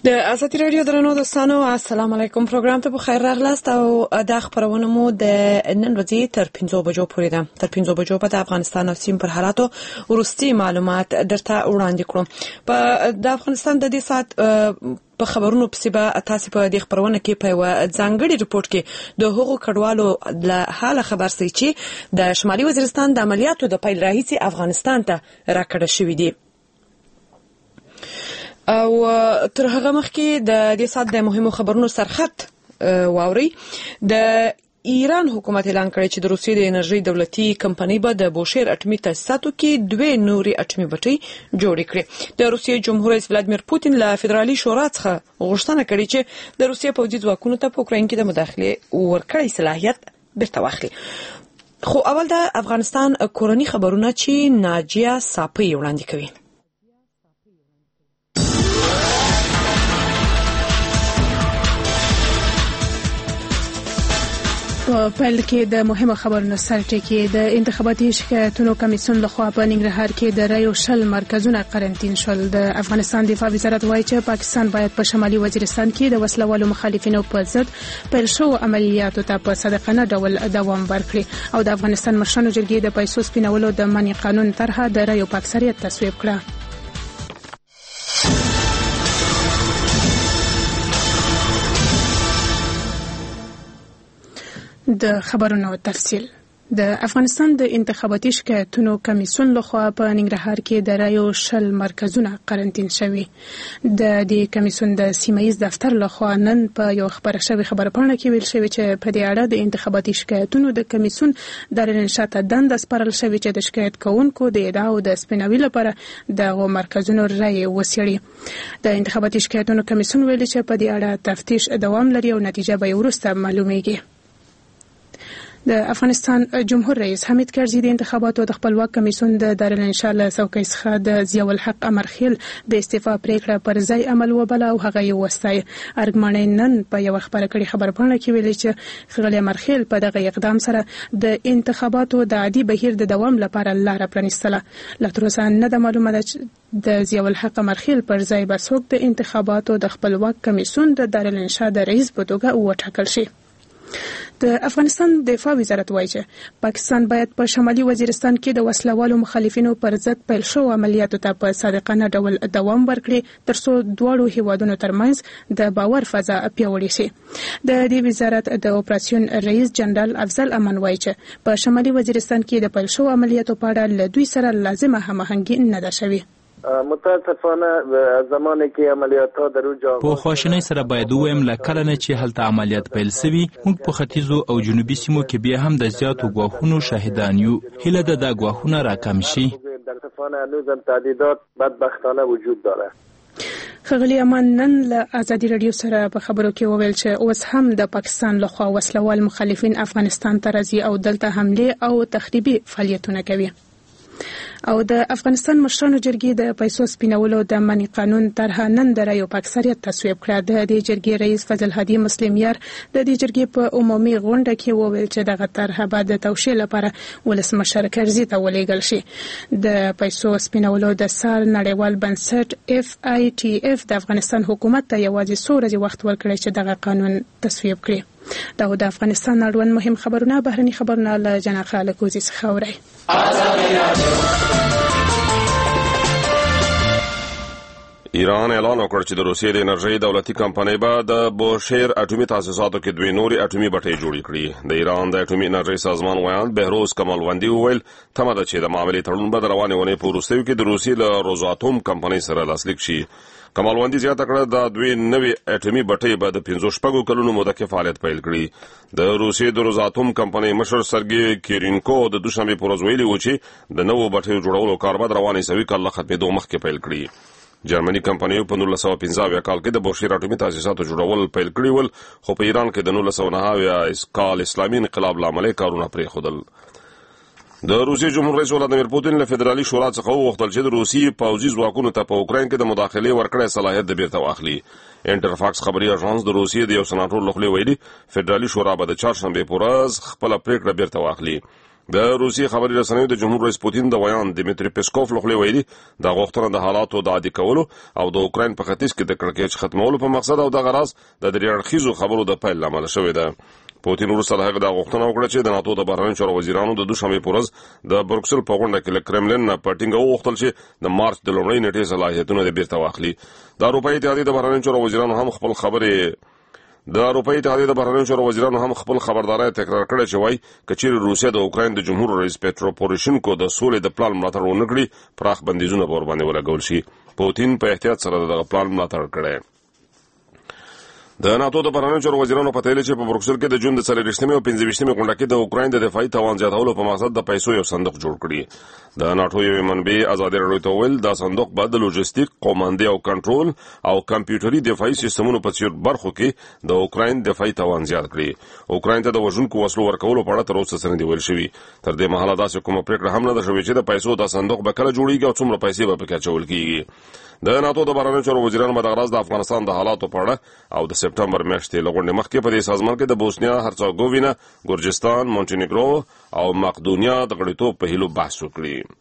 د ازادي راډیو درنو دوستانو السلام علیکم. پروګرام ته بخیر راغلاست او د خبرونه مو د نن ورځې تر 5 بجو پورې ده. تر 5 بجو په افغانستان او سیم پر حالاتو ورستي معلومات درته وړاندې کړم. په د افغانستان د دې سات په خبرونو پسې به تاسو په دې خبرونه کې په ځانګړي ریپورت کې د هغو کډوالو له حاله خبر سي چې د شمالي وزیرستان د عملیاتو د پیل راهیسې افغانستان ته راکړه شوې دي. او تر هغه مخکې د دې سات د مهمو خبرونو سرخط واوري. د ایران حکومت اعلان کړی چې د روسیې د انرژي دولتي کمپنۍ به د بوشهر اټومي تاسیساتو کې 2 نوري اټومي بټۍ جوړې کړي. د روسیې جمهور رئیس ولادیمیر پوتین له فدرالي شورا څخه غوښتنه کړې چې د روسیې پوځي ځواکونو ته په اوکراین کې د مداخله ورکړې صلاحیت بیرته واخلي. خو اول د افغانستان کورنی خبرونه چې ناجیه صافی وړاندې کوي. په پیل کې د مهمه خبرونو سرټکی د انتخاباتي شکایتونو کمیسیون لخوا په ننګرهار کې د رایو شل مرکزونه قرنطین شول. د افغانستان دفاع وزارت وایي چې پاکستان باید په شمالي وزیرستان کې د وسلوالو مخالفینو په ضد پیل شوو عملیاتو ته په صادقانه ډول دوام ورکړي او د افغانستان مشرانو جرګې د پیسو سپینولو د منع قانون طرحه د رایو په اکثریت تصویب کړه. د خبرونو تفصیل. د افغانستان د انتخاباتي شکایتونو کمیسیون لخوا په ننګرهار کې د رایو شل مرکزونه قرنطین شوي. د دې کمیسیون د سیمایي دفتر لخوا نن په یو خبره پاڼه کې ویل شوی چې په دې اړه د انتخاباتي شکایتونو د کمیسیون د رنشاته دنده سپارل شوی چې د شکایت کوونکو د ادعاو د سپیناوي لپاره د مرکزونو رای وسیړي. د انتخاباتي شکایتونو کمیسیون ویلي چې په دې اړه تفتیش دوام لري او نتیجه به وروسته معلومیږي. د افغانستان جمهور رئیس حمید کرزي د انتخاباتو د خپلواک کمیسیون د دارالانشا له څوکۍ څخه د ضیاء الحق امرخیل د استعفا پریکړه پر ځای عمل وبله او هغه یې وستایي. ارګماني نن په یو خبره کړي خبرپاڼه کې ویلي چې ښاغلی امرخیل په دغه اقدام سره د انتخاباتو د عادي بهیر د دوام لپاره لاره پرانیستله. لا تر اوسه نه ده معلومه ده چې د ضیاء الحق امرخیل پر ځای به څوک د انتخاباتو د خپلواک کمیسیون د دارالانشا د رئیس په توګه وټاکل شي. د افغانستان دفاع وزارت وایي چې پاکستان باید په شمالي وزیرستان کې د وسلوالو مخالفینو پر ضد پیل شوو عملیاتو ته په صادقانه ډول دوام ورکړي ترڅو دواړو هیوادونو ترمنځ د باور فضا پیاوړې شي. د دې وزارت د اپراسیون رئیس جنرال افضل امان وایي چې په شمالي وزیرستان کې د پیل شوو عملیاتو په اړه له دوی سره لازمه هماهنګي نه ده شوې. متاسفانه زمانه کې عملیاتو دروځه په خواشنۍ سره باید ووایم لکه نه چې هلته عملیات پیل شوي موږ په ختیځو او جنوبي سیمو کې بیا هم د زیاتو ګواښونو شاهدان یو. هیله ده دا ګواښونه راکم شي. متاسفانه هنوز هم تعدیدات بدبختانه وجود داره. ښاغلی امان نن له ازادي راډیو سره په خبرو کې وویل چې اوس هم د پاکستان لخوا وسلوال مخالفین افغانستان ته راځي او دلته حمله او تخریبي فعالیتونه کوي. او د افغانستان مشرانو جرګې د پیسو سپینولو د منع قانون طرحه نن د رایو په اکثریت تصویب کړه. د دې جرګې رئیس فضل هادي مسلمیار د دې جرګې په عمومي غونډه کې وویل چې دغه طرحه به د توشیح لپاره ولسمشر کرزي ته ولېږل شي. د پیسو سپینولو د سار نړیوال بنسټ FITF د افغانستان حکومت ته یوازې څو ورځې وخت ورکړی چې دغه قانون تصویب کړي. دا د افغانستان اړوند مهم خبرونه بهرني خبرونه له جناح الکوزي څخه اوري. ایران اعلان وکړ چې د روسیې د انرژي دولتي کمپنۍ به د بوشهر اټومي تاسیساتو کې 2 نوري اټومي بټۍ جوړې کړي. د ایران د اټومي انرژي سازمان ویان بهروز کمالوندي وویل تمه ده چې د معاملې تړون به د روانې ونې په وروستیو کې د روسیې له روزاتوم کمپنۍ سره لاسلیک شي. کمالوندي زیاته کړه د 2 نوي اټومي بټۍ به د 15 کلونو موده کې فعالیت پیل کړي. د روسیې د روزاتوم کمپنۍ مشر سرګي کیرینکو د دوشنبه پر ورځ ویلي و چې د نوو بټیو جوړولو کار به د روانې سوي کال له ختمېدو مخکې پیل کړي. جرمني کمپنیو په 1915 کال کې د بوشهر اټومي تاسیساتو جوړول پیل کړي ول خو په ایران کې د 1990 کال اسلامي انقلاب لامل کارونه پرېښودل. د روسیې جمهور رئیس ولادیمیر پوتین له فدرالي شورا څخه وغوښتل چې د روسیې پوځي ځواکونو ته په اوکراین کې د مداخلې ورکړې صلاحیت د بیرته واخلي. انټرفاکس خبري اژانس د روسیې د یو سناتور لخوا ویلي فدرالي شورا به د چهارشنبه په ورځ خپل پریکړه بیرته واخلي. د روسي خبري رسنیو د جمهور رئیس پوتین د ویان دمیتری پیسکوف لخوا ویلي د غوښتنه د حالاتو د عادي کولو او د اوکراین په ختیځ کې د کړکېچ ختمولو په مقصد او د غرض د درې اړخیزو خبرو د پیل لامل شوې ده. پوتین وروسته هغه د غوښتنه وکړه چې د ناتو د بهرنیو چارو وزیرانو د دوشنبه په ورځ د بروکسل په غونډه کې له کرملین نه په ټینګه وغوښتل چې د مارچ د لومړۍ نیټې صلاحیتونه د بیرته واخلي. د اروپایي اتحادیې د بهرنیو چارو وزیرانو هم خپل خبرداري تکرار کړې چې وایي کچېرې روسیا د اوکراین د جمهور رئیس پیټرو پوروشینکو د سولې د پلان ملاتړ ونه کړي پراخ بندیزونه به ورباندې ولګول شي. پوتین په احتیاط سره دغه پلان ملاتړ کړی. د ناتو د بهرنیو چارو وزیرانو په تایید چې په بروکسل کې د جون د 24 او 25 غونډه کې د اوکراین د دفاعي توان زیاتولو په مقصد د پیسو یو صندوق جوړ کړی. د ناتو یو منبع ازادي راډیو ته ویل دا صندوق به د لوجستیک، قوماندې او کنټرول او کمپیوټري دفاعي سیستمونو په څیر برخو کې د اوکراین دفاعي توان زیات کړي. اوکراین ته د وژونکو وسلو ورکولو په اړه تر اوسه څه نه دی ویل شوی. تر دې مهاله داسې کومه پریکړه هم نه ده شوې چې د پیسو د صندوق به کله جوړیږي او څومره پیسې به پکې اچول کیږي. د ناتو د بهرنیو چارو وزیرانو به د غرض د افغانستان د حالاتو په اړه او د سپټمبر میاشتې له غونډې مخکې په دې سازمان کې د بوسنیا هرڅګووینا، ګورجستان، مونټینیګرو او مقدونیا د غړیتوب په هیلو بحث وکړي.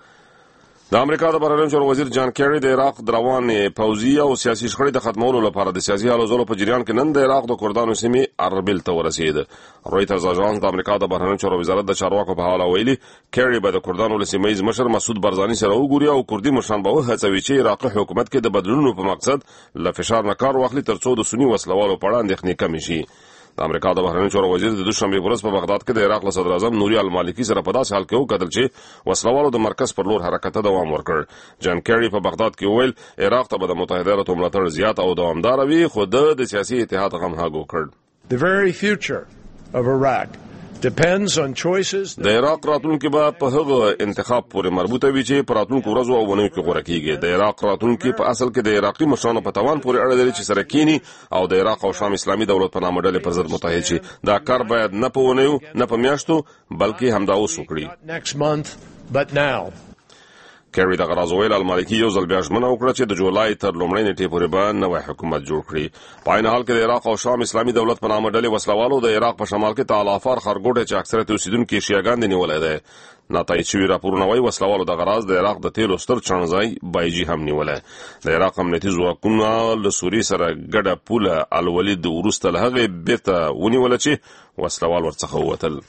د امریکا د بهرنیو چارو وزیر جان کیری د عراق د روانې پوځي او سیاسي شخړې د ختمولو لپاره د سیاسي هلو ځلو په جریان کې نن د عراق د کردانو سیمې اربیل ته ورسید. رویټرز اژانس د امریکا د بهرنیو چارو وزارت د چارواکو په حواله ویلي کیری به د کردانو له سیمه ییز مشر مسعود بارزاني سره وګوري او کردي مشران به وهڅوي چې عراقي حکومت کې د بدلونونو په مقصد له فشار نه کار واخلي ترڅو د سني وسلوالو په اړه اندېښنې کمې شي. د امریکا د بهرنیو چارو وزیر د دوشنبه په ورځ په بغداد کې د عراق له صدر اعظم نوري المالکی سره په داسې حال کې وکتل چې وسلوالو د مرکز پر لور حرکت ته دوام ورکړ. جان کیری په بغداد کې ویل عراق ته به د متحده ایالاتو ملاتړ زیات او دوامدار وي خو د سیاسي اتحاد غمهاګو کړ. The very future of Iraq depends on choices. د عراق راتلونکي به په هغه انتخاب پورې مربوطه وي چې په راتلونکو ورځو او اونیو کې غوړه کیږي. د عراق راتلونکي په اصل کې د عراقي مشرانو په توان پورې اړه لري چې سره کینی او د عراق او شام اسلامي دولت په نامه ډلې پر ضد متحد شي. دا کار باید نه په اونیو نه په میاشتو بلکې همدا اوس وکړي. Next month, but now. کیری د غراز ویل المالکی یو ځل بیا ژمنه وکړه چې د جولای تر لومړۍ نیټې پورې به نوی حکومت جوړ کړي. په عین حال کې د عراق او شام اسلامي دولت په نامه ډلې وسلوالو د عراق په شمال کې تال افار خرګوټه چې اکثریت اوسیدونکو شیعاګان دي نیولای دی. ناتایید شوي راپورونه وایي وسلوالو د غراز د عراق د تیلو ستر چانځای بایجي هم نیولای. د عراق امنیتي ځواکونه له سوریې سره ګډه پوله الولید وروسته له هغې بیرته ونیوله چې وسلوال ورڅخه ووتل.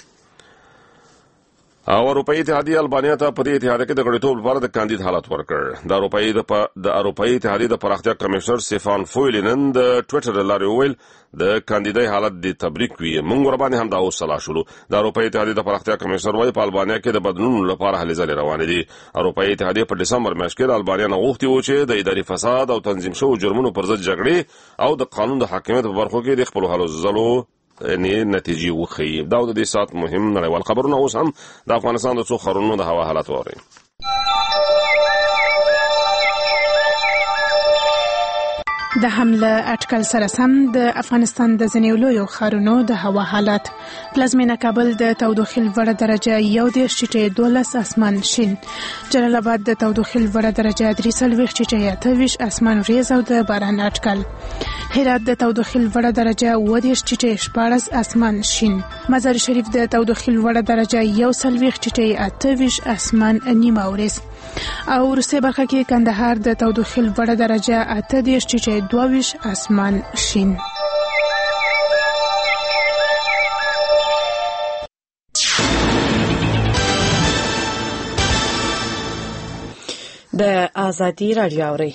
او اروپایي اتحادیه البانیا ته په دې اتحاد کې د غړیتوب لپاره د کاندید حالت ورکړ. د اروپایي اتحادیې د پراختیا کمشنر سټيفان فویلنن د ټوئیټر لارې ویل د کاندیدای حالت د تبریک وی موږ ور باندې هم دا وسلا شولو. د اروپایي اتحادیې د پراختیا کمشنر وايي په البانیا کې د بدلونونو لپاره هلې ځلې روانې دي. اروپایي اتحادیې په دسمبر میاشت کې د البانیا نه غوښتي و چې د اداري فساد او تنظیم شوو جرمونو پر ضد جګړې او د قانون د حاکمیت په برخو کې د خپل هلو ځلو نتیجې وخی. دا د دې سات مهم نړیوال خبرونه اوس هم د افغانستان د څو ښارونو د هوا حالت ووري. د حمله اټکل سره سم د افغانستان د ځینو لویو ښارونو د هوا حالت. پلازمینه کابل د تودوخې لوړه درجه 1.12 اسمان شین، جلال آباد د تودوخې لوړه درجه 3.28 اسمان ریز او د باران اټکل، هرات د تودوخې لوړه درجه 10.14 اسمان شین، مزار شریف د تودوخې لوړه درجه 1.28 اسمان نیمه وريز او روسي برخه کې کندهار د تودوخې لوړه درجه 8.22 اسمان شین. د ازادي راډیو اوري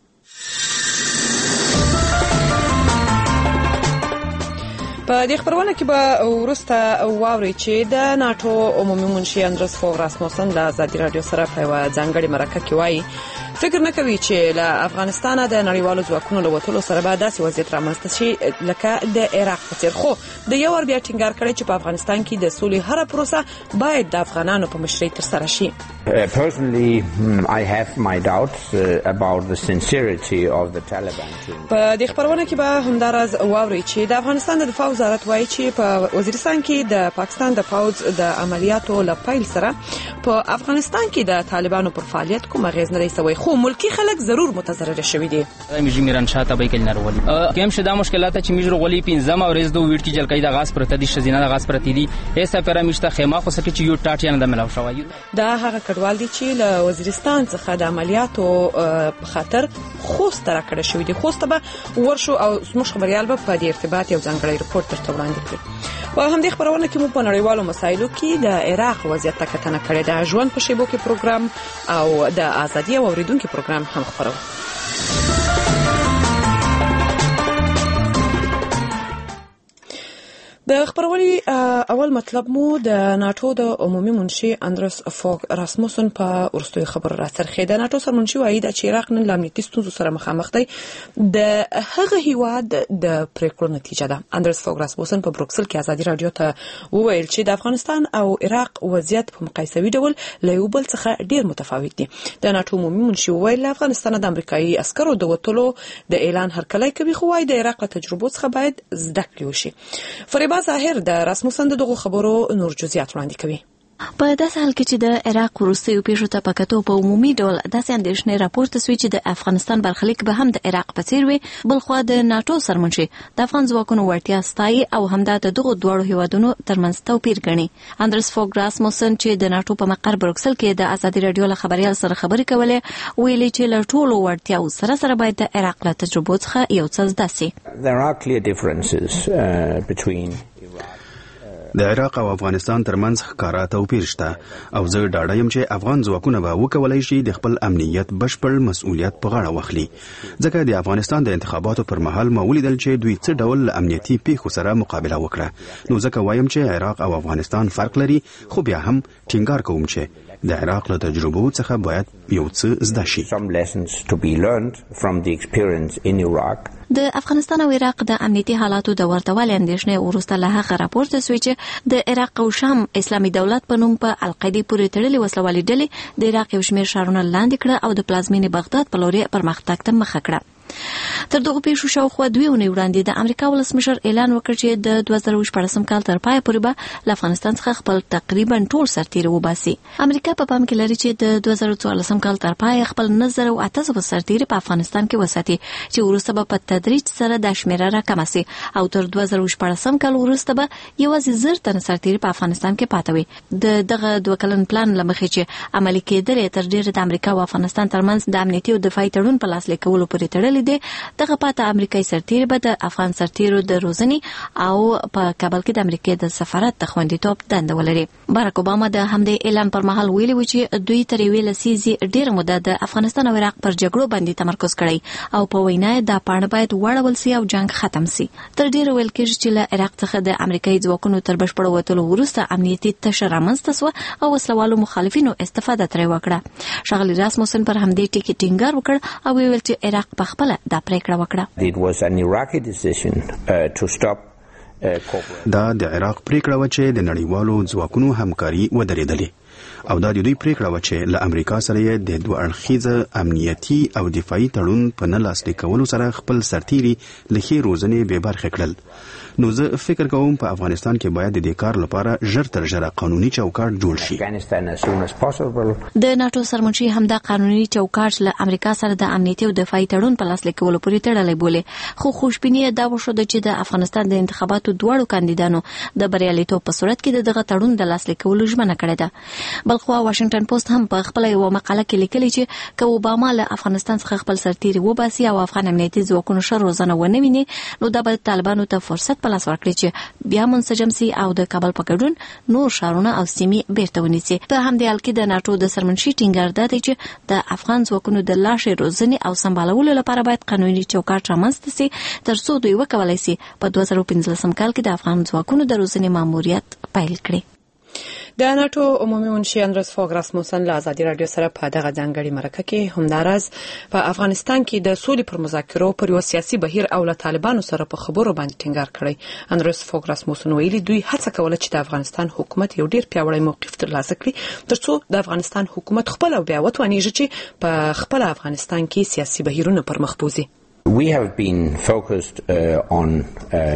په دې خبرونه کې به ورسته واوري چې د ناتو عمومي منشي اندرس فور راسموسن د ازادي راډیو سره په ځانګړي مرکه کې وایي فکر نه کوي چې له افغانستان د نړیوالو ځواکونو له وټولو سره به داسې وضعیت رامنځته شي لکه د عراق په څیر. خو د یو ور بیا ټینګار کړی چې په افغانستان کې د سولې هر پروسه باید د افغانانو په مشرۍ ترسره شي. Personally, I have my doubts about the sincerity of the Taliban. په دې خبرونه کې به همدارز واوري چې د افغانستان د دفاع وزارت وایي چې په وزیرستان کې د پاکستان د فوج د عملیاتو له پیل سره په افغانستان کې د طالبانو پر فعالیت کوم اغیز نه دی سوی. خو خو ملکی خلک ضرور متضرر شوي دي. میجی میران شاته به کلنار ولی کیم شدا مشکلات چې میجر ولی پینځم او ریز دو ویټ کی جلکې د غاز پرته دي شزینه د غاز پرته دي ایسا پیرا میشته خیمه خو سکه چې یو ټاټ یانه د ملاو شوی دا هغه کډوال دي چې له وزیرستان څخه د عملیاتو خاطر خوست را کړی شوی دي. خوست به ورشو او زموږ خبريال به په دې ارتباط یو ځانګړی رپورت درته وړاندې کړي. په همدې خبرونه کې مو په نړیوالو مسایلو کې د عراق وضعیت ته کتنه کړې ده. ژوند په شیبو کې پروګرام او د ازادي او اوریدونکو پروګرام هم خبرو. د خبرولي اول مطلب مو د ناتو د عمومي منشي اندرس فوګ راسموسن په ورستوي خبر را څرخې. د ناتو سرمنشي وایي چې عراق نن لامنیتي ستونزو سره مخامخ دی. د هغه هیواد د پریکړو نتیجه ده. اندرس فوګ راسموسن په بروکسل کې ازادي رادیو ته وویل چې د افغانستان او عراق وضعیت په مقایسوي ډول له یو بل څخه ډیر متفاوت دي. د ناتو عمومي منشي ویل افغانستان د امریکایي عسکرو د وټلو د اعلان هرکلی کوي، خو وايي د عراق تجربو څخه باید زده کړې وشي. فریبا ظاهر د راسموسن دغه خبرو نور جزئیات وړاندې کوي. په داسې حال کې چې د عراق وروستیو پیښو ته په کتو په عمومي ډول داسې اندېښنې راپورته سوي چې د افغانستان برخلیک به هم د عراق په څیر وي. بلخوا د ناتو سرمنشي د افغان ځواکونو وړتیا ستایي او همدا د دغو دواړو هیوادونو ترمنځ توپیر ګڼي. اندرس فوګ راسموسن چې د ناتو په مقر بروکسل کې د ازادي رادیو له خبريال سره خبرې کولې ویلي چې له ټولو وړتیاو سره سره باید د عراق له تجربو څخه یو څه زده سي. There are clear differences between د عراق او افغانستان ترمنځ ښکارا توپیر شته او زه ډاډه یم چې افغان ځواکونه به وکولای شي د خپل امنیت بشپړ مسؤلیت په غاړه واخلي. ځکه د افغانستان د انتخاباتو پر مهال ما ولیدل چې دوی څه ډول امنیتي پیښو سره مقابله وکړه. نو ځکه وایم چې عراق او افغانستان فرق لري، خو بیا هم ټینګار کوم چې د عراق له تجربو څخه باید یو څه زده شي. د افغانستان او عراق د امنیتي حالاتو د ورتهوالي اندېښنې وروسته له هغه راپورته سوي چې د عراق او شام اسلامي دولت په نوم په القاعده پورې تړلې وسلوالې ډلې د عراق یو شمېر ښارونه لاندې کړه او د پلازمینې بغداد په لوري پرمختګ ته مخه کړه. تر دغه پیښو شاوخوا 2 اونۍ وړاندې د امریکا ولسمشر اعلان وکړ چې د 2014 کال تر پای پورې به له افغانستان څخه خپل تقریبا ټول سرتیري وباسي. امریکا په پام کې لري چې د 2014 کال تر پای خپل 9,800 سرتیري په افغانستان کې وساتي چې وروسته به په تدریج سره د شمیره راکمه سي او تر 2014 کال وروسته به یوازې 1000 تن سرتیري په افغانستان کې پاتې وي. دغه 2 کلن پلان لمخې چې عملي کېدل تر ډیره د امریکا او افغانستان ترمنځ د امنیتي او دفاعي تړون په لاس لیکولو پورې تړلې دي. دغه پاته امریکایي سرتیري به د افغان سرتیرو د روزنې او په کابل کې د امریکا د سفارت د خوندیتوب دنده ولري. باراک اوباما د همدې اعلان پر مهال ویلي و چې دوی تر یوې لسیزې ډېره موده د افغانستان او عراق پر جګړو باندې تمرکز کړی او په وینا دا پاڼه باید واړول سي او جنگ ختم سي. تر ډیره ویل کېږي چې له عراق څخه د امریکایي ځواکونو تر بشپړ وتلو وروسته امنیتي تشه رامنځته سوه او وسلوالو مخالفینو استفاده ترې وکړه. ښاغلي راسموسن پر همدې ټکي ټینګار وکړ او ویل چې عراق په خپله دا پریکړه وکړه. دا د عراق پریکړه و چې د نړیوالو ځواکونو همکاري ودرېدلې او دا د دوی پریکړه و چې له امریکا سره د 2 اړخیزه امنیتي او دفاعي تړون په نه لاسلیک کولو سره خپل سرتیري له ښې روزنې بې برخې کړل. نو زه فکر کوم په افغانستان کې باید د دې کار لپاره ژر تر ژره قانوني چوکاټ جوړ شي. د ناتو سرمنشي همدا قانوني چوکاټ له امریکا سره د امنیتي او دفاعي تړون په لاس لیکولو پورې تړلی بولي. خو خوشبیني دا وشوه چې د افغانستان د انتخاباتو دواړو کاندیدانو د بریالیتوب په صورت کې دغه تړون د لاس لیکولو ژمنه کړې ده. بلخوا واشنگټن پوسټ هم په خپل یو مقاله کې لیکلي چې که اوباما له افغانستان څخه خپل سرتیري وباسي او افغان امنیتي ځواکونو ښه روزنه ونه ویني نو دا به طالبانو ته فرصت په لاس ورکړي چې بیا منسجم سي او د کابل په ګډون نور ښارونه او سیمې بیرته ونیسي. په همدې حال کې د ناتو د سرمنشي ټینګار دی چې د افغان ځواکونو د لا ښې روزنې او سمبالولو لپاره باید قانوني چوکاټ رامنځته سي تر څو دوی وکولای سي په 2015 کال کې د افغان ځواکونو د روزنې ماموریت پیل کړي. د ناتو عمومي منشي اندرس فوګ راسموسن له ازادي رادیو سره په دغه ځانګړي مرکه کې همداراز په افغانستان کې د سولې پر مذاکرو پر یو سیاسي بهیر او له طالبانو سره په خبرو باندې ټینګار کړی. اندرس فوګ راسموسن ویلي دوی هڅه کوله چې د افغانستان حکومت یو ډیر پیاوړی موقف ترلاسه کړي ترڅو د افغانستان حکومت خپل او بیا وتوانیږي چې په خپل افغانستان کې سیاسي بهیرونه پر مخ بوزي. We have been focused on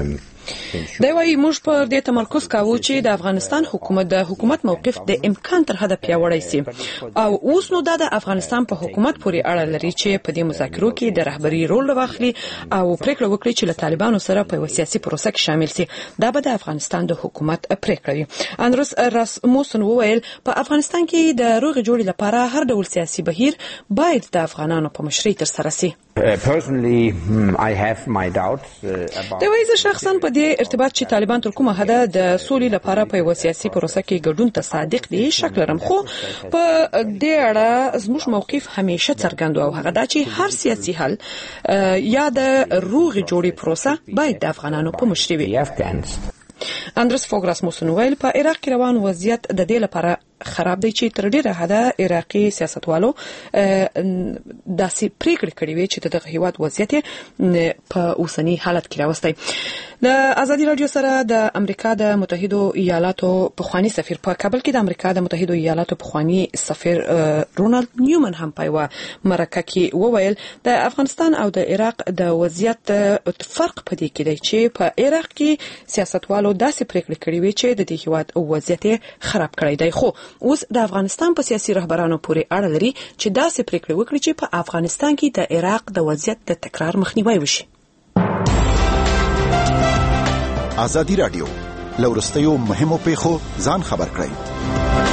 دا وايي موږ پر دې تمرکز کوو چې د افغانستان حکومت موقف د امکان تر حده پیاوړی سي او اوس نو د افغانستان په حکومت پورې اړه لري چې په دې مذاکرو کې د رهبري رول واخلي او پریکړه وکړي چې له طالبانو سره په سیاسي پروسه کې شامل سي. دا به د افغانستان د حکومت پریکړه وي. اندروس راسموسن وویل په افغانستان کې د روغ جوړې لپاره هر ډول سیاسي بهیر باید د افغانانو په مشرۍ تر سره سي. Personally, I have my doubts about. دا وایي شخصا په دې ارتباط چې طالبان تر کومه حده د سولې لپاره په سیاسي پروسه کې ګډون ته صادق دي شک لرم، خو په دې اړه زموږ موقف همیشه څرګند او هغه دا چې هر سیاسي حل یا د روغ جوړې پروسه باید د افغانانو په مشرۍ وي. اندرس فوګ راسموسن ویل په عراق کې روان وضعیت د دې لپاره خراب دی چې تر ډیره حده عراقي سیاستوالو داسې پریکړه کړې وي چې دغه هیواد وضعیت په اوسنی حالت کې راوستي. د ازادي رادیو سره د امریکا د متحده ایالاتو پخوانی سفیر په کابل کې د امریکا د متحده ایالاتو پخوانی سفیر رونالد نیومن هم په مرکه کې وویل د افغانستان او د عراق د وضعیت فرق پدې کې دی چې په عراق کې سیاستوالو داسې پریکړه کړې وي چې د دې هیواد وضعیت خراب کړی دی، خو اوس د افغانستان په سیاسي رهبرانو پورې اړه لري چې داسې پریکړه وکړي چې په افغانستان کې د عراق د وضعیت د تکرار مخنیوي وشي. ازادي رادیو لورستیو مهمو پیښو ځان خبر کړئ.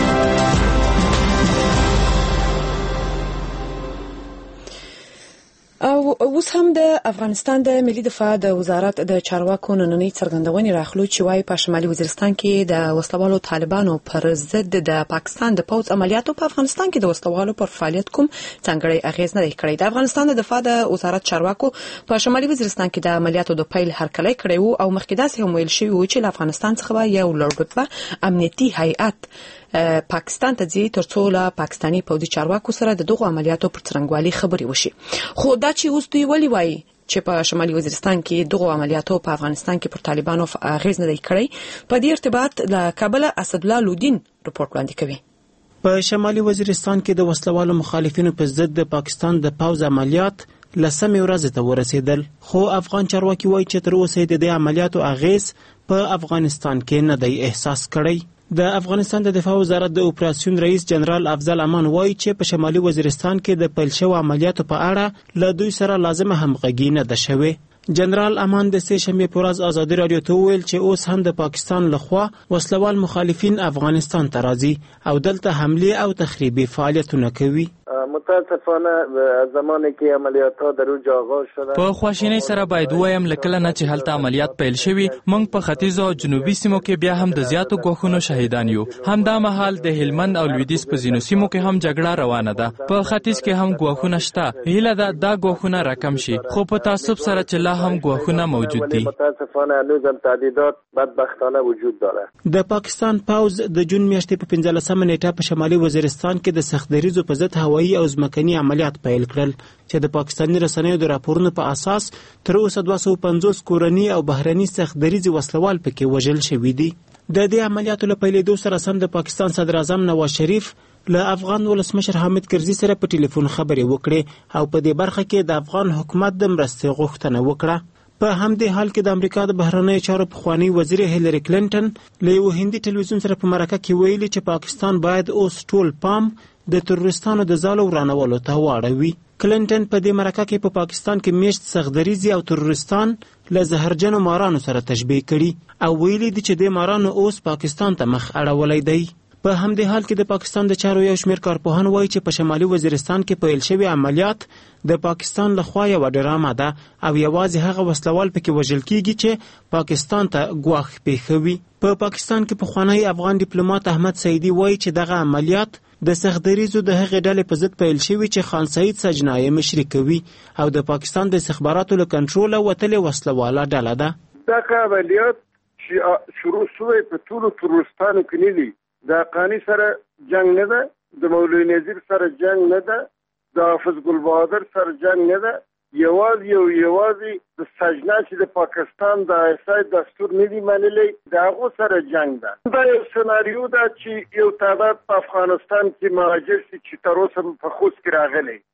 او اوس هم د افغانستان د ملي دفاع د وزارت د چارواکو نننۍ څرګندونې راخلو چې وايي په شمالي وزیرستان کې د وسلوالو طالبانو پر ضد د پاکستان د پوځ عملیاتو په افغانستان کې د وسلوالو پر فعالیت کوم څنګه اغیز نه کړی. د افغانستان د دفاع د وزارت چارواکو په شمالي وزیرستان کې د عملیاتو د پیل هرکلی کړی وو او مخکې داسې هم ویل شوی و چې له افغانستان څخه یو لوړرتبه امنیتي هیئت پاکستان ته ځي ترڅو له پاکستاني پوځي چارواکو سره د دغه عملیاتو پر څرنګوالي خبري وشي. خو دا چې اوس دوی ولي وایي چې په شمالي وزیرستان کې دغه عملیاتو په افغانستان کې پر طالبانو اغیز نه کړی، په دې ارتباط له کابل اسدالله لودین رپورټ وړاندې کوي. په شمالي وزیرستان کې د وسلوالو مخالفینو په ضد د پاکستان د پوځ عملیات لسمې ورځې ته ورسېدل، خو افغان چارواکي وایي چې تر اوسه د دې عملیاتو اغیز په افغانستان کې نه دی احساس کړی. د افغانستان د دفاع وزارت د اپراسیون رئیس جنرال افضل امان وایي چې په شمالي وزیرستان کې د پیل شوی عملیاتو په اړه له دوی سره لازمه همغږي نه ده شوې. جنرال امان د سه شنبه پر ورځ ازادي رادیو ته ویل چې اوس هم د پاکستان لخوا وسلوال مخالفین افغانستان ته راځي او دلته حمله او تخریبي فعالیتونه کوي. متاسفانه زمانی کې عملیات‌ها در اونجا آغاز شده. په خواشینۍ سره باید وایم لکه نه چې هلته عملیات پیل شوي، موږ په ختیځ او جنوبي سیمو کې بیا هم د زیاتو ګواښونو شهیدان یو. همدا مهال د هلمند او لویدیځ په ځینو سیمو کې هم جګړه روانه ده. په ختیځ کې هم ګواښونه شته. هیله ده دا ګواښونه راکم شي، خو په تعصب سره چې لا هم ګواښونه موجود دي. متاسفانه هنوز هم تعدیدات بدبختانه وجود داره. د پاکستان پوځ د جون میاشتې په 15مه نیټه په شمالي وزیرستان کې د سختدریزو په ضد هوایي او ځمکني عملیات پیل کړل چې د پاکستاني رسنیو د راپورونو په اساس تر اوسه 250 کورني او بهرني سختدریزي وسلوال پکې وژل شوي دي. د دې عملیاتو له پیلېدو سره سم د پاکستان صدر اعظم نواز شریف له افغان ولسمشر حامد کرزي سره په ټلیفون خبرې وکړې او په دې برخه کې د افغان حکومت د مرستې غوښتنه وکړه. په همدې حال کې د امریکا د بهرنیو چارو پخوانی وزیر هیلری کلینټن له یو هندي ټلویزیون سره په مرکه کې ویلي چې پاکستان باید اوس ټول پام د تروریستانو د ځالو ورانولو ته واړوي. کلینټن په دې مرکه کې په پاکستان کې میشت سختدریزي او تروریستان له زهرجنو مارانو سره تشبیه کړي او ویلي دي چې د مارانو اوس پاکستان ته مخ اړولی دی. په همدې حال کې د پاکستان د چارو یو شمېر کارپوهان وایي چې په شمالي وزیرستان کې پیل شوی عملیات د پاکستان لخوا یوه ډرامه ده او یوازې هغه وسلوال پکې وژل کیږي چې پاکستان ته ګواښ پېښوي. په پاکستان کې پخوانی افغان ډیپلوماټ احمد سعیدي وایي چې دغه عملیات د سختدریزو د هغې ډلې په ضد پیل شوي چې خان سعید سجنای مشري کوي او د پاکستان د استخباراتو له کنټروله وتلې وسلواله ډله ده. دغه عملیات چې شروع شوی په ټولو تروریستانو کې نه دي. د حقانی سره جنگ نه ده، د مولوی نذیر سره جنگ نه ده، د حافظ ګل بهادر سره جنگ نه ده، یوازې د سجنا چې د پاکستان د ایسای دستور نه دی منلی د هغو سره جنگ ده. دا یو سناریو ده چې یو تعداد په افغانستان کې مهاجر سي چې تر اوسه په خوست کې راغلی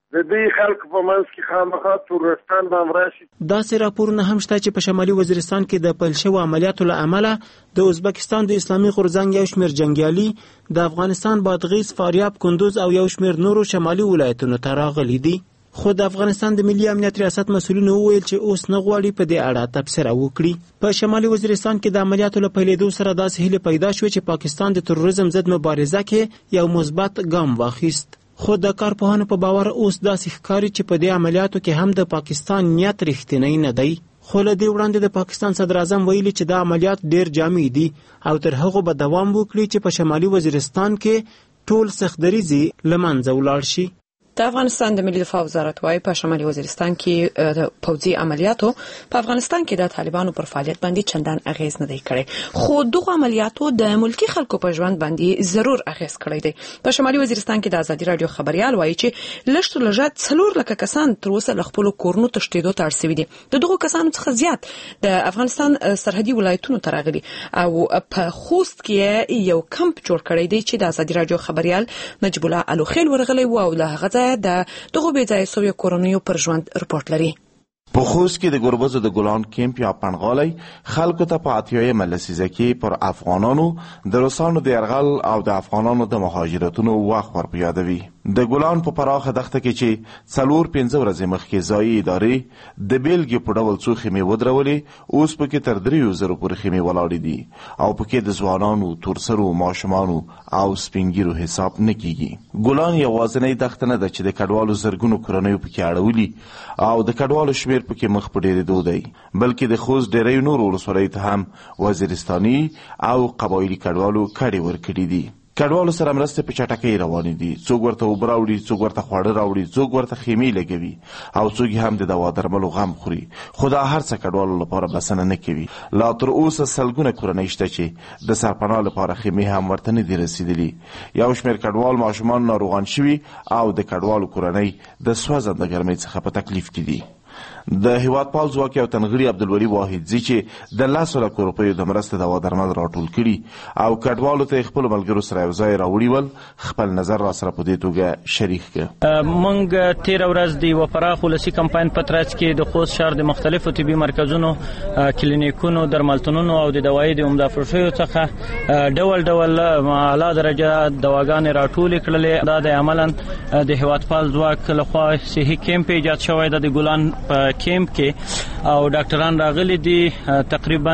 د دې خلکو په منځ کې خامخا تورستان به هم راشي. داسې راپورونه هم شته چې په شمالي وزیرستان کې د پیل شویو عملیاتو له امله د ازبکستان د اسلامي غورځنګ یو شمېر جنګیالي د افغانستان بادغیس، فاریاب، کندوز او یو شمېر نورو شمالي ولایتونو ته راغلي دي. خو د افغانستان د ملي امنیت ریاست مسؤلینو وویل چې اوس نه غواړي په دې اړه تبصره وکړي. په شمالي وزیرستان کې د عملیاتو له پیلېدو سره داسې هیلې پیدا شوې چې پاکستان د تروریزم ضد مبارزه کې یو مثبت ګام واخیست. خو د کارپوهانو په باور اوس داسې ښکاري چې په دې عملیاتو کې هم د پاکستان نیت رښتینی نه دی. خو له دې وړاندې د پاکستان صدر اعظم ویلي چې دا عملیات ډیر جامع دي او تر هغو به دوام وکړي چې په شمالي وزیرستان کې ټول سختدریزي له منځه ولاړ شي. د افغانستان د ملي دفاع وزارت وايي په شمالي وزیرستان کې د پوځي عملیاتو په افغانستان کې د طالبانو پر فعالیت باندې چندان اغیز نه دی کړی، خو دغه عملیاتو د ملکی خلکو په ژوند باندې ضرور اغیز کړی دی. په شمالي وزیرستان کې د ازادي رادیو خبريال وايي چې لږ تر لږه 4 لکه کسان تر اوسه له خپل کورونو تښتېدو ته اړ شوي دي. دغه کسانو څخه زیات د افغانستان سرحدي ولایتونو ته راغلي او په خوست کې یو کمپ جوړ کړی دی چې د ازادي رادیو خبريال نجیب الله الوخیل ورغلی و او له هغه د دغه بې ځایه شویو کورنیو پر ژوند رپورټ لري. په خوست کې د ګربزو د ګلان کیمپ یا پنغالی خلکو ته په اتیایمه لسیزه کې پر افغانانو د روسانو د یرغل او د افغانانو د مهاجرتونو وخت ور په یادوي. د ګلان په پراخه دښته کې چې 4-5 ورځې مخکې ځایي ادارې د بیلګې په ډول څو خیمې ودرولې، اوس پکې تر 3,000 پورې خیمې ولاړې دي او پکې د ځوانانو، تورسرو، ماشومانو او سپینګیرو حساب نه کیږي. ګلان یوازینۍ دښته نه ده چې د کډوالو زرګونو کورنیو پکې اړولي او د کډوالو شمېر پکې مخ په ډېرېدو دی، بلکې د خوست ډېری نورو ولسوالیو ته هم وزیرستاني او قبایلي کډوالو کډې ورکړي دي. کډوالو سره مرستې په چټکۍ روانې دي، څوک ورته اوبه راوړي، څوک ورته خواړه راوړي، څوک ورته خیمې لګوي او څوک هم د دوا درملو غم خوري، خو دا هر څه کډوالو لپاره بسنه نه کوي. لا تر اوسه سلګونه کورنۍ شته چې د سرپناه لپاره خیمې هم ورته نه دي رسیدلي. یو شمېر کډوال ماشومان ناروغان شوي او د کډوالو کورنۍ د سوځنده ګرمۍ څخه په تکلیف کې دي. د هیوادپال ځواک یو تنغړي عبدالولي واحدزي چې د 10 لک روپیو د مرستې دوا درمل راټول کړي او کډوالو ته خپل ملګرو سره یو ځای راوړي ول، خپل نظر را سره په دې توګه شریک کړ. موږ 13 ورځ د یو پراخ ولسي کمپاین په ترڅ کې د خوست ښار د مختلفو طبي مرکزونو، کلینیکونو، درملتونونو او د دوایي د عمده فروشیو څخه ډول اعلی درجه دواګانې راټولې کړلې. دا د عملاً د هیوادپال ځواک لخوا صحي کیمپ ایجاد شوی د ګلان په کیمپ کې او ډاکټران راغلي دي. تقریبا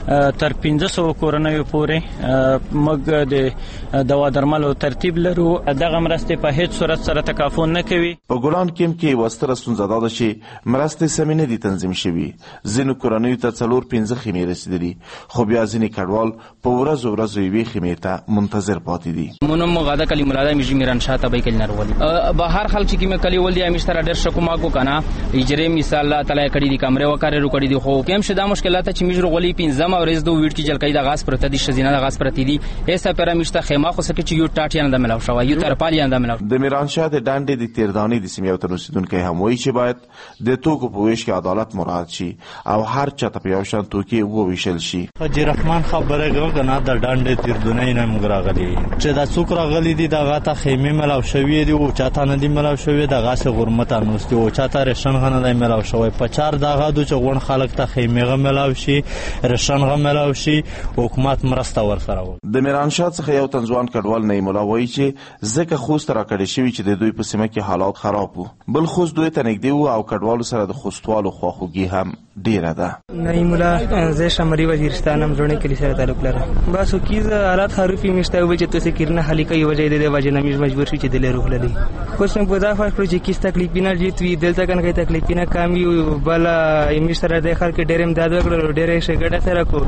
تر 1500 کورنیو پورې موږ د دوا درملو ترتیب لرو. دغه مرستې په هیڅ صورت سره تکافل نه کوي. په ګلان کیمپ کې وستره ستونزه دا ده چې مرستې سمې نه دي تنظیم شوي. ځینو کورنیو ته 4-5 خیمې رسیدلي، خو بیا ځینې کډوال په ورځو یوې خیمې ته منتظر پاتې دي. منم مغاده کلی ملاده میجی میران شاه تبای کلی نرولي به هر خلک چې کلی ولدي امشتره ډېر شکو ماکو کنه اجره مثال الله تعالی کړي دي کمره وکړي کړي دي، خو کوم شدا مشکلات چې میجر غولي 15 او رز 2 ویټ کې جلکې د غاز پرته دي شزینه د غاز پرته دي ایسا پیرامشته خیمه خو سکه چې یو ټاټ یان د ملاو شو یو تر پال یان د ملاو. د میران شاه د ډانډې د تیردانی د سیمې او تنوسیدونکو هم وایي چې باید د توکو په ویش کې عدالت مراعات شي او هر چا ته په یو شان توکي وویشل شي. حاجی رحمان خبره غوښنه د ډانډې تیردونی نه مګراغلي چې دا څوک راغلي دي دغه ته خیمه ملاو شوې دي او چاته نه دي ملاو شوې د غاس غرمت انوستي او چاته رشن غنه دی ملاو شوې په 4 دغه د چغون خلک ته خیمه ملاو شي، رشن ملاو شي، حکومت مرسته ورسره و. د میران شاه څخه یو تنځوان کډوال نه مولا وایي چې ځکه خوست را کړی شوی چې د دوی په سیمه کې حالات خراب وو، بل خوست دوی ته نږدې وو او کډوالو سره د خوستوالو خواخوږي هم ډیره ده. نه مولا زه شمالي وزیرستان هم جوړې کلی سره تعلق لرم. بس کیز حالات خرافي مشته وي چې تاسو کېرنه حالي کوي وجه د وجه نمیز مجبور شي چې د لرو خللی خوش په ځای فرق کړی چې کیس تکلیف نه جیتوي دلته کنه تکلیف نه کمی بل ایمي سره د خلک ډېر امداد وکړو، ډېر شګړه سره کو.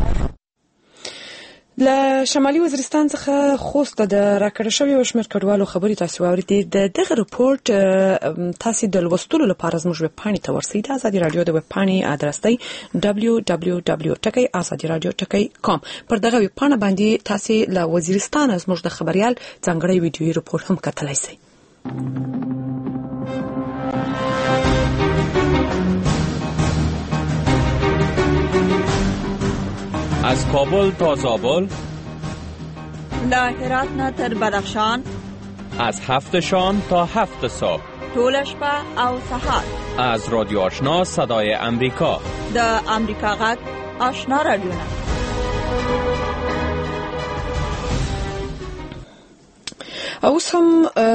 له شمالي وزیرستان څخه خوست د راکړه شوی وشمیر کډوالو خبري تاسو واورئ. دغه رپورټ تاسو د لوستلو لپاره زموږ ویب پاڼې ته ورسئ. د ازادي رادیو د ویب پاڼې ادرس دی www.azadiradio.com. پر دغه ویب پاڼه باندې تاسو له وزیرستان زموږ د خبريال ځانګړی ویډیويي رپورټ هم کتلای شئ. از کابل تا زابل، له هرات نه تر بدخشان، از 7 شام تا 7 صبح، ټول شپه او سهار از رادیو آشنا صدای امریکا د امریکا غږ آشنا رادیو نه. اوس هم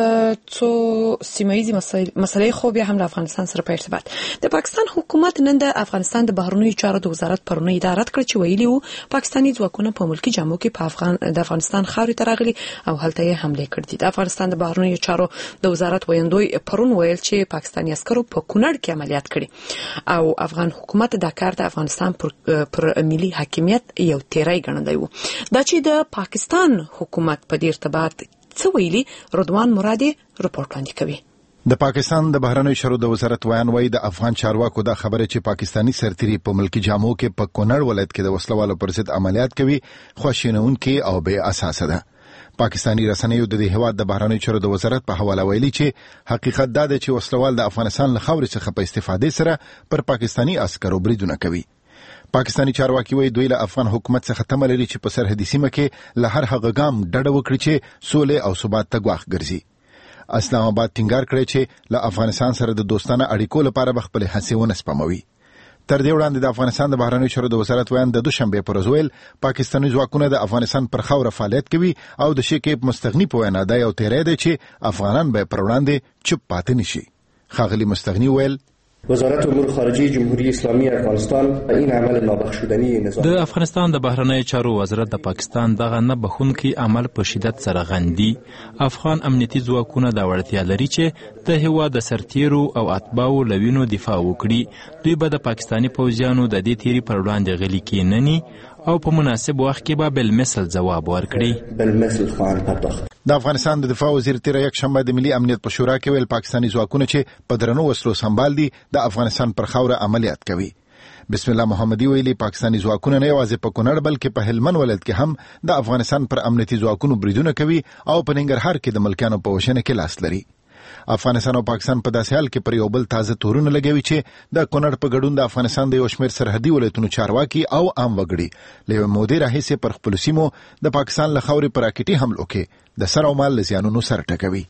څو سیمایي مسلې خو بیا هم د افغانستان سره په ارتباط د پاکستان حکومت نن د افغانستان د بهرنیو چارو د وزارت پرونی اداره کړ چې ویلي وو پاکستاني ځواکونه په ملکی جامو کې په افغانستان خاورې ته راغلي او هلته یې حمله کړې. د افغانستان د بهرنیو چارو د وزارت ویاندوی پرون ویل چې پاکستاني عسکرو په کونړ کې عملیات کړي او افغان حکومت دا کار د افغانستان پر ملي حاکمیت یو تیری ګڼلی وو. دا چې د پاکستان حکومت په دې ارتباط څه ویلي رضوان مرادي رپورټ وړاندې کوي. د پاکستان د بهرنیو چارو د وزارت ویان وایي د افغان چارواکو دا خبره چې پاکستانی سرتیري په ملکی جامو کې په کونړ ولایت کې د وسلوالو پر ضد عملیات کوي خواشینونکې او بې اساسه ده. پاکستانی رسنیو د دې هواد د بهرنیو چارو د وزارت په حواله ویلي چې حقیقت دا دی چې وسلوال د افغانستان له خاورې څخه په استفادې سره پر پاکستانی عسکرو بریدونه کوي. پاکستانی چارواکي وایي دوی له افغان حکومت څخه تمه لري چې په سرحدي سیمه کې له هر هغه ګام ډډه وکړي چې سولې او ثبات ته ګواښ ګرځي. اسلام آباد ټینګار کړی چې له افغانستان سره د دوستانه اړیکو لپاره به خپلې هڅې ونه سپموي. تر دې وړاندې د افغانستان د بهرنیو چارو د وزارت ویان د دوشنبه پر ورځ ویل پاکستاني ځواکونه د افغانستان پر خاوره فعالیت کوي او د شیکیب مستغنی په وینا دا یو تیری دی چې افغانان به پر وړاندې چوپ پاتې نشي. ښاغلي مستغنی ویل وزارت امور خارجه جمهوری اسلامی افغانستان این عمل نابخشودنی نظام د افغانستان د بهرنیو چارو وزارت د پاکستان دغه نه بخونکي عمل په شدت سره غندي. افغان امنیتي ځواکونه دا وړتیا لري چې د هیواد د سرتیرو او اتباعو لوینو دفاع وکړي. دوی به د پاکستاني پوځیانو د دې تیری پر وړاندې غلي کېنني او په مناسب وخت کې به بالمثل ځواب ورکړي. بالمثل خواهند پرداخت. د افغانستان د دفاع وزیر تیر یک شنبه د ملي امنیت په شورا کې ویل پاکستاني ځواکونه چې په درنو وسلو سنبال دي د افغانستان پر خاوره عملیات کوي. بسم الله محمدي ویلي پاکستاني ځواکونه نه یوازې په کونړ بلکې په هلمند ولایت کې هم د افغانستان پر امنیتي ځواکونو بریدونه کوي او په ننګرهار کې د ملکیانو په وژنه کې لاس لري. افغانستان او پاکستان په داسې حال کې پر یو بل تازه تورونه لګوي چې د کونړ په ګډون د افغانستان د یو شمېر سرحدي ولایتونو چارواکي او عام وګړي له مودې راهیسې پر خپلو سیمو د پاکستان له خاورې پر راکټي حملو کې د سر او مال له زیانونو سر ټکوي.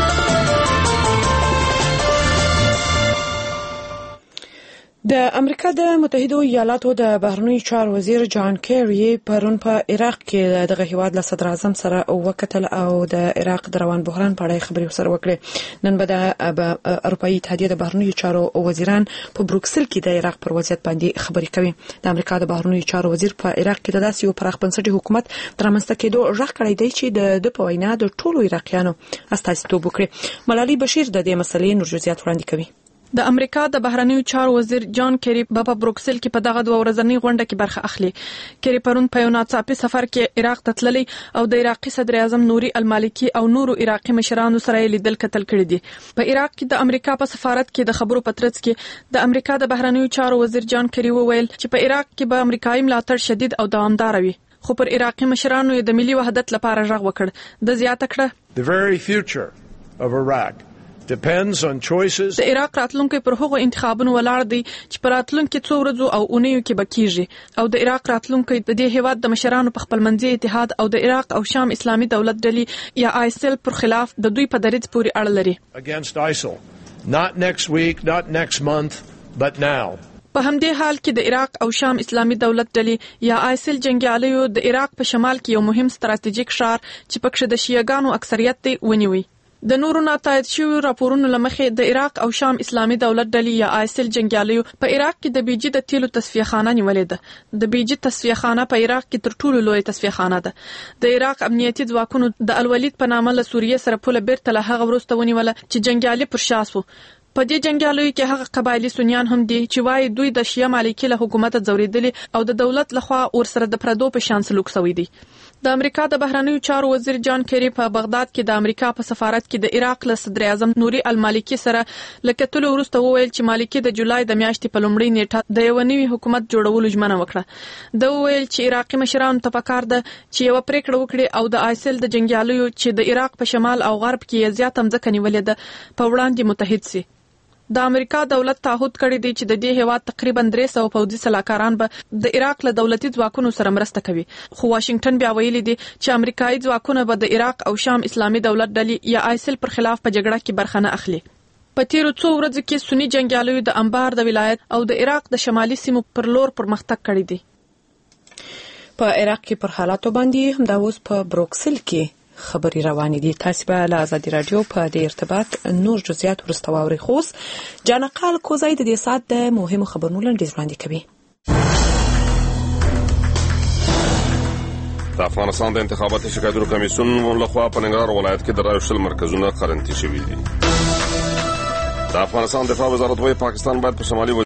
د امریکا د متحده ایالاتو د بهرنیو چارو وزیر جان کیری پرون په عراق کې دغه هیواد له صدر اعظم سره وکتل او د عراق د روان بحران په اړه خبرې سره وکړي. نن به د اروپאי اتحادیه د بهرنیو چارو وزیران په بروکسل کې د عراق پر وضعیت باندې خبرې کوي. د امریکا د بهرنیو چارو وزیر په عراق کې د داسې یو پراخ بنسټي حکومت ترمنځته کېدو غږ کړی دی چې د په وینا د ټولو عراقیانو استازیتوب وکړي. ملالي بشیر د دې مسلې نور جزئیات وړاندې کوي. د امریکا د بهرنیو چارو وزیر جان کیری په بروکسل کې په دغه 2 ورځنۍ غونډه کې برخه اخلي. کیری پرون په یو ناڅاپي سفر کې عراق ته تللی او د عراقي صدر اعظم نوري المالکی او نورو عراقي مشرانو سره لیدل کتل کړي دي. په عراق کې د امریکا په سفارت کې د خبرو پترڅ کې د امریکا د بهرنیو چارو وزیر جان کیری وویل چې په عراق کې به امریکایي ملاتړ شدید او دوامدار وي. خو پر عراقي مشرانو د ملي وحدت لپاره غږ وکړ. د زیاته کړه The very future of Iraq depends on choices. د عراق راتلونکي پر هغو انتخابونو ولاړ دی چې پر راتلونکي 2 ورځو او اونیو کې بکیږي او د عراق راتلونکي د دې هیواد د مشرانو په خپل منځي اتحاد او د عراق او شام اسلامي دولت ډلې یا آیسل پر خلاف د دوی په دریځ پورې اړه لري. Against ISIL, not next week, not next month, but now. په همدې حال کې د عراق او شام اسلامي دولت ډلې یا آیسل جنگیالیو د عراق په شمال کې یو مهم ستراتیژیک ښار چې پکې د شیعاګانو اکثریت دی ونیوي. د نورو ناتایید شویو راپورونو لمخې د عراق او شام اسلامي دولت ډلې یا آیسل جنگیالیو په عراق کې د بیجی د تیلو تصفیه خانه نیولې ده. د بیجی تصفیه خانه په عراق کې تر ټولو لوی تصفیه خانه ده. د عراق امنیتي ځواکونو د الولید په نامه له سوریه سره پوله بیرته له هغه وروسته ونیوله چې جنگیالي پر شا سو. په دې جنگیالیو کې هغه قبایلی سنیان هم دي چې وايي دوی د شیعه مالکی له حکومت ځورېدلي او د دولت لخوا ورسره د پردو په شان سلوک شوی دی. د امریکا د بهرنیو چارو وزیر جان کیری په بغداد کې د امریکا په سفارت کې د عراق له صدر اعظم نوري المالکی سره لکتلو وروسته وویل چې مالکی د جولای د میاشتې په لومړۍ نیټه د یو نوي حکومت جوړولو ژمنه وکړه. د ویل چې عراقي مشرانو ته پکار ده چې یو پریکړه وکړي او د آیسل د جنگیالیو چې د عراق په شمال او غرب کې زیات مځکه نیولې ده په وړاندې متحد شي. د امریکا دولت تعهد کړی دی چې د دې هیواد تقریبا 300 پوځي سلاکاران به د عراق له دولتي ځواکونو سره مرسته کوي. خو واشنگټن بیا ویلي دی چې امریکایي ځواکونه به د عراق او شام اسلامي دولت ډلې یا آیسل پر خلاف په جګړه کې برخه نه اخلي. په تیرو څو ورځو کې سنی جنگیالیو د انبار د ولایت او د عراق د شمالي سیمو پر لور پرمختګ کړی دی. په عراق کې پر حالاتو باندې هم دا اوس په بروکسل کې خبري روانې دي. تاسو به له آزادي رادیو په دې ارتباط نور جزئیات ورسته واورئ. خوس جانقال کوزای د دې سات د مهمو خبرونو لنډیز وړاندې کوي. د افغانستان د انتخاباتي شکایتونو کمیسیون لخوا په ننګرهار ولایت کې د رایو شل مرکزونه قرنطینه شوي دي. د افغانستان دفاع وزارت وايي پاکستان باید په شمالي